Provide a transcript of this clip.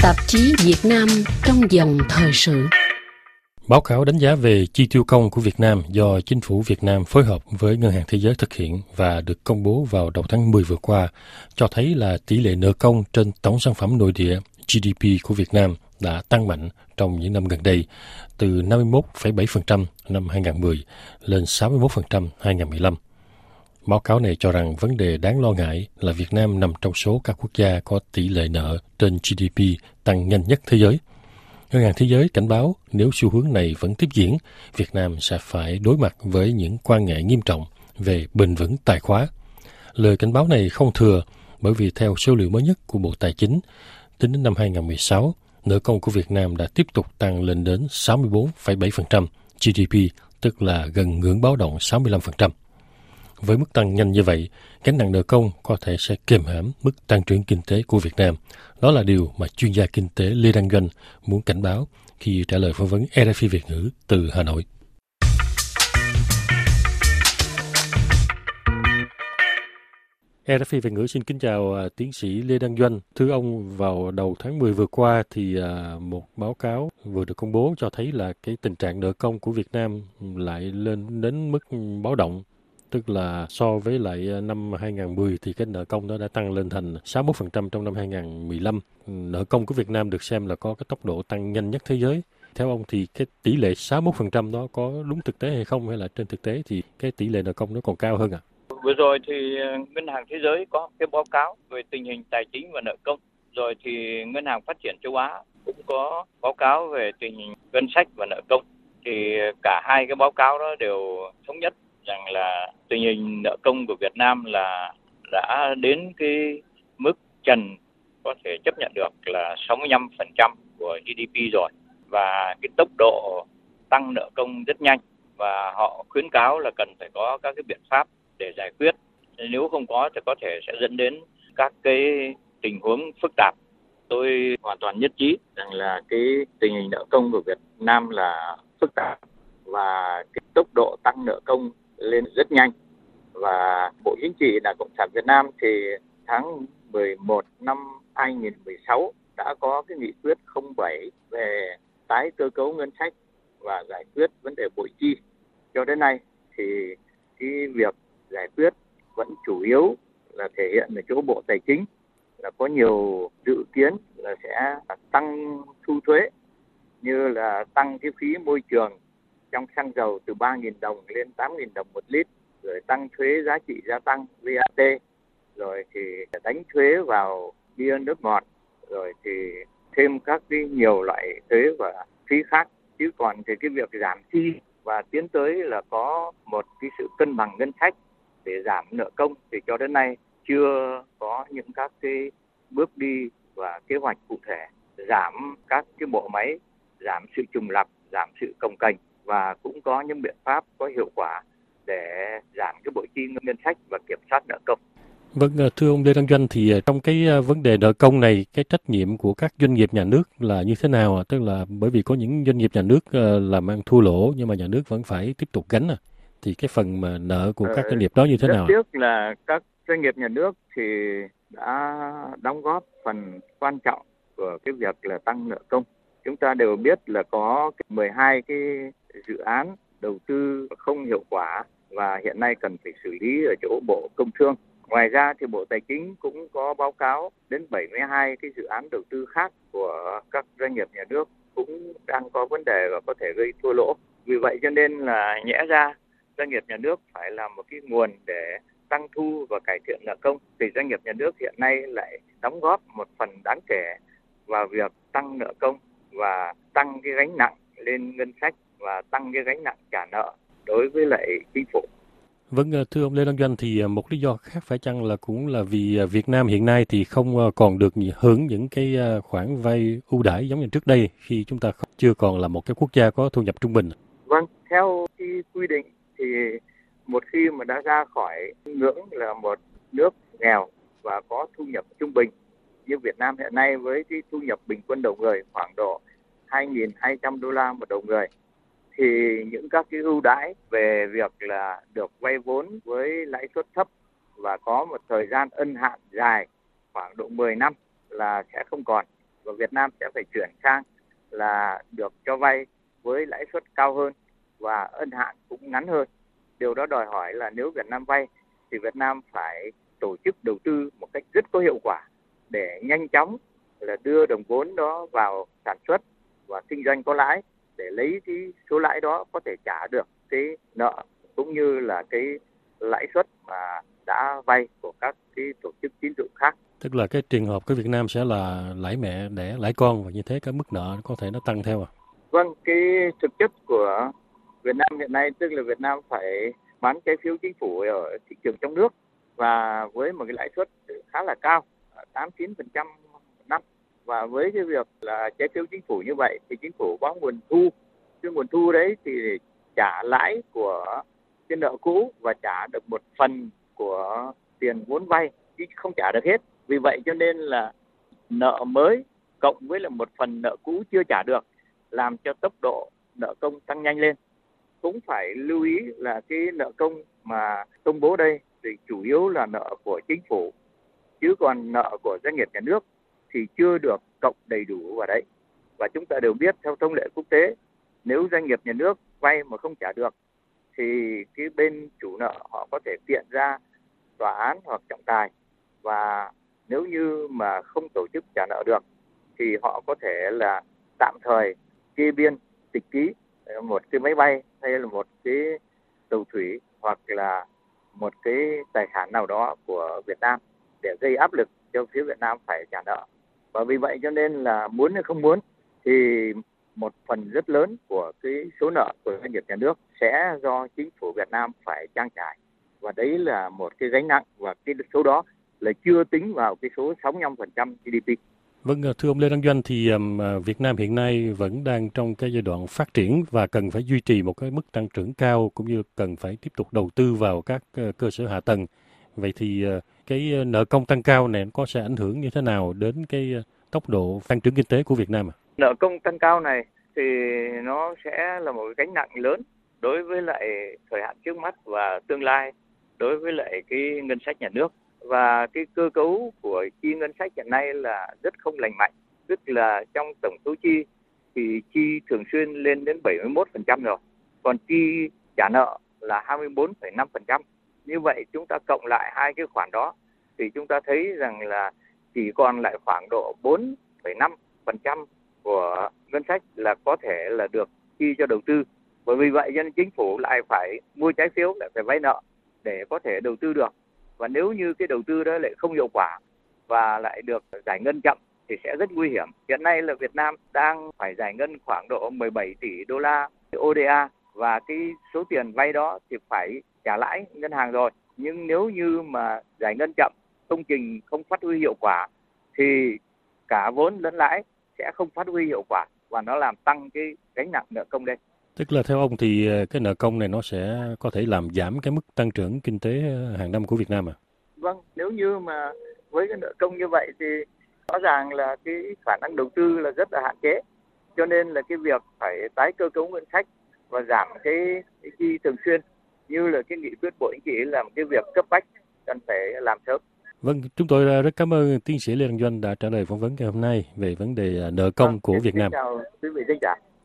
Tạp chí Việt Nam trong dòng thời sự. Báo cáo đánh giá về chi tiêu công của Việt Nam do Chính phủ Việt Nam phối hợp với Ngân hàng Thế giới thực hiện và được công bố vào đầu tháng 10 vừa qua cho thấy là tỷ lệ nợ công trên tổng sản phẩm nội địa GDP của Việt Nam đã tăng mạnh trong những năm gần đây, từ 51,7% năm 2010 lên 61% 2015. Báo cáo này cho rằng vấn đề đáng lo ngại là Việt Nam nằm trong số các quốc gia có tỷ lệ nợ trên GDP tăng nhanh nhất thế giới. Ngân hàng Thế giới cảnh báo nếu xu hướng này vẫn tiếp diễn, Việt Nam sẽ phải đối mặt với những quan ngại nghiêm trọng về bền vững tài khóa. Lời cảnh báo này không thừa bởi vì theo số liệu mới nhất của Bộ Tài chính, tính đến năm 2016, nợ công của Việt Nam đã tiếp tục tăng lên đến 64,7% GDP, tức là gần ngưỡng báo động 65%. Với mức tăng nhanh như vậy, gánh nặng nợ công có thể sẽ kiềm hãm mức tăng trưởng kinh tế của Việt Nam. Đó là điều mà chuyên gia kinh tế Lê Đăng Doanh muốn cảnh báo khi trả lời phỏng vấn RFI Việt ngữ từ Hà Nội. RFI Việt ngữ xin kính chào tiến sĩ Lê Đăng Doanh. Thưa ông, vào đầu tháng 10 vừa qua thì một báo cáo vừa được công bố cho thấy là cái tình trạng nợ công của Việt Nam lại lên đến mức báo động. Tức là so với lại năm 2010 thì cái nợ công đó đã tăng lên thành 61% trong năm 2015. Nợ công của Việt Nam được xem là có cái tốc độ tăng nhanh nhất thế giới. Theo ông thì cái tỷ lệ 61% đó có đúng thực tế hay không, hay là trên thực tế thì cái tỷ lệ nợ công nó còn cao hơn ạ? Vừa rồi thì Ngân hàng Thế giới có cái báo cáo về tình hình tài chính và nợ công. Rồi thì Ngân hàng Phát triển Châu Á cũng có báo cáo về tình hình ngân sách và nợ công. Thì cả hai cái báo cáo đó đều thống nhất rằng là tình hình nợ công của Việt Nam là đã đến cái mức trần có thể chấp nhận được là 65% của GDP rồi, và cái tốc độ tăng nợ công rất nhanh, và họ khuyến cáo là cần phải có các cái biện pháp để giải quyết. Nếu không có thì có thể sẽ dẫn đến các cái tình huống phức tạp. Tôi hoàn toàn nhất trí rằng là cái tình hình nợ công của Việt Nam là phức tạp và cái tốc độ tăng nợ công lên rất nhanh. Và Bộ Chính trị Đảng Cộng sản Việt Nam thì tháng 11 năm 2016 đã có cái nghị quyết 07 về tái cơ cấu ngân sách và giải quyết vấn đề bội chi. Cho đến nay thì cái việc giải quyết vẫn chủ yếu là thể hiện ở chỗ Bộ Tài chính là có nhiều dự kiến là sẽ tăng thu thuế, như là tăng cái phí môi trường trong xăng dầu từ 3.000 đồng lên 8.000 đồng một lít, rồi tăng thuế giá trị gia tăng VAT, rồi thì đánh thuế vào bia nước ngọt, rồi thì thêm các cái nhiều loại thuế và phí khác. Chứ còn thì cái việc giảm chi và tiến tới là có một cái sự cân bằng ngân sách để giảm nợ công thì cho đến nay chưa có những các cái bước đi và kế hoạch cụ thể giảm các cái bộ máy, giảm sự trùng lặp, giảm sự cồng kềnh, và cũng có những biện pháp có hiệu quả để giảm cái bội chi ngân sách và kiểm soát nợ công. Vâng, thưa ông Lê Đăng Doanh, thì trong cái vấn đề nợ công này, cái trách nhiệm của các doanh nghiệp nhà nước là như thế nào? Tức là bởi vì có những doanh nghiệp nhà nước làm ăn thua lỗ nhưng mà nhà nước vẫn phải tiếp tục gánh. Thì cái phần mà nợ của các doanh nghiệp đó như thế nào? Rất tiếc là các doanh nghiệp nhà nước thì đã đóng góp phần quan trọng của cái việc là tăng nợ công. Chúng ta đều biết là có 12 cái dự án đầu tư không hiệu quả và hiện nay cần phải xử lý ở chỗ Bộ Công Thương. Ngoài ra thì Bộ Tài chính cũng có báo cáo đến 72 cái dự án đầu tư khác của các doanh nghiệp nhà nước cũng đang có vấn đề và có thể gây thua lỗ. Vì vậy cho nên là nhẽ ra doanh nghiệp nhà nước phải là một cái nguồn để tăng thu và cải thiện nợ công, thì doanh nghiệp nhà nước hiện nay lại đóng góp một phần đáng kể vào việc tăng nợ công và tăng cái gánh nặng lên ngân sách và tăng cái gánh nặng trả nợ đối với lại chính phủ. Vâng, thưa ông Lê Đăng Doanh, thì một lý do khác phải chăng là cũng là vì Việt Nam hiện nay thì không còn được hưởng những cái khoản vay ưu đãi giống như trước đây khi chúng ta chưa còn là một cái quốc gia có thu nhập trung bình. Vâng, theo cái quy định thì một khi mà đã ra khỏi ngưỡng là một nước nghèo và có thu nhập trung bình như Việt Nam hiện nay, với cái thu nhập bình quân đầu người khoảng độ 2.200 đô la một đầu người, thì những các cái ưu đãi về việc là được vay vốn với lãi suất thấp và có một thời gian ân hạn dài khoảng độ 10 năm là sẽ không còn. và Việt Nam sẽ phải chuyển sang là được cho vay với lãi suất cao hơn và ân hạn cũng ngắn hơn. Điều đó đòi hỏi là nếu Việt Nam vay thì Việt Nam phải tổ chức đầu tư một cách rất có hiệu quả để nhanh chóng là đưa đồng vốn đó vào sản xuất và kinh doanh có lãi, để lấy cái số lãi đó có thể trả được cái nợ cũng như là cái lãi suất mà đã vay của các cái tổ chức tín dụng khác. Tức là cái trường hợp của Việt Nam sẽ là lãi mẹ đẻ lãi con, và như thế cái mức nợ có thể nó tăng theo à? Vâng, cái thực chất của Việt Nam hiện nay tức là Việt Nam phải bán trái phiếu chính phủ ở thị trường trong nước và với một cái lãi suất khá là cao, 8-9% một năm. Và với cái việc là trái phiếu chính phủ như vậy thì chính phủ có nguồn thu. Cái nguồn thu đấy thì trả lãi của cái nợ cũ và trả được một phần của tiền vốn vay chứ không trả được hết. Vì vậy cho nên là nợ mới cộng với là một phần nợ cũ chưa trả được làm cho tốc độ nợ công tăng nhanh lên. Cũng phải lưu ý là cái nợ công mà công bố đây thì chủ yếu là nợ của chính phủ, chứ còn nợ của doanh nghiệp nhà nước thì chưa được cộng đầy đủ vào đấy. Và chúng ta đều biết theo thông lệ quốc tế, nếu doanh nghiệp nhà nước vay mà không trả được thì cái bên chủ nợ họ có thể kiện ra tòa án hoặc trọng tài, và nếu như mà không tổ chức trả nợ được thì họ có thể là tạm thời kê biên tịch ký một cái máy bay hay là một cái tàu thủy hoặc là một cái tài sản nào đó của Việt Nam để gây áp lực cho phía Việt Nam phải trả nợ. Và vì vậy cho nên là muốn hay không muốn thì một phần rất lớn của cái số nợ của doanh nghiệp nhà nước sẽ do chính phủ Việt Nam phải trang trải. Và đấy là một cái gánh nặng, và cái số đó là chưa tính vào cái số 65% GDP. Vâng, thưa ông Lê Đăng Doanh, thì Việt Nam hiện nay vẫn đang trong cái giai đoạn phát triển và cần phải duy trì một cái mức tăng trưởng cao, cũng như cần phải tiếp tục đầu tư vào các cơ sở hạ tầng. Vậy thì cái nợ công tăng cao này có sẽ ảnh hưởng như thế nào đến cái tốc độ tăng trưởng kinh tế của Việt Nam ạ? Nợ công tăng cao này thì nó sẽ là một cái gánh nặng lớn đối với lại thời hạn trước mắt và tương lai đối với lại cái ngân sách nhà nước. Và cái cơ cấu của chi ngân sách hiện nay là rất không lành mạnh, tức là trong tổng số chi thì chi thường xuyên lên đến 71% rồi, còn chi trả nợ là 24,5%. Như vậy chúng ta cộng lại hai cái khoản đó thì chúng ta thấy rằng là chỉ còn lại khoảng độ 4,5% của ngân sách là có thể là được chi cho đầu tư. Bởi vì vậy nên chính phủ lại phải mua trái phiếu, lại phải vay nợ để có thể đầu tư được. Và nếu như cái đầu tư đó lại không hiệu quả và lại được giải ngân chậm thì sẽ rất nguy hiểm. Hiện nay là Việt Nam đang phải giải ngân khoảng độ 17 tỷ đô la ODA, và cái số tiền vay đó thì phải trả lãi ngân hàng rồi. Nhưng nếu như mà giải ngân chậm, công trình không phát huy hiệu quả thì cả vốn lẫn lãi sẽ không phát huy hiệu quả, và nó làm tăng cái gánh nặng nợ công lên. Tức là theo ông thì cái nợ công này nó sẽ có thể làm giảm cái mức tăng trưởng kinh tế hàng năm của Việt Nam à? Vâng, nếu như mà với cái nợ công như vậy thì rõ ràng là cái khả năng đầu tư là rất là hạn chế. Cho nên là cái việc phải tái cơ cấu ngân sách và giảm cái chi thường xuyên như là cái nghị quyết Bộ Chính trị là một cái việc cấp bách cần phải làm sớm. Vâng, chúng tôi rất cảm ơn tiến sĩ Lê Đăng Doanh đã trả lời phỏng vấn ngày hôm nay về vấn đề nợ công của Việt Nam. Chào quý vị khán giả.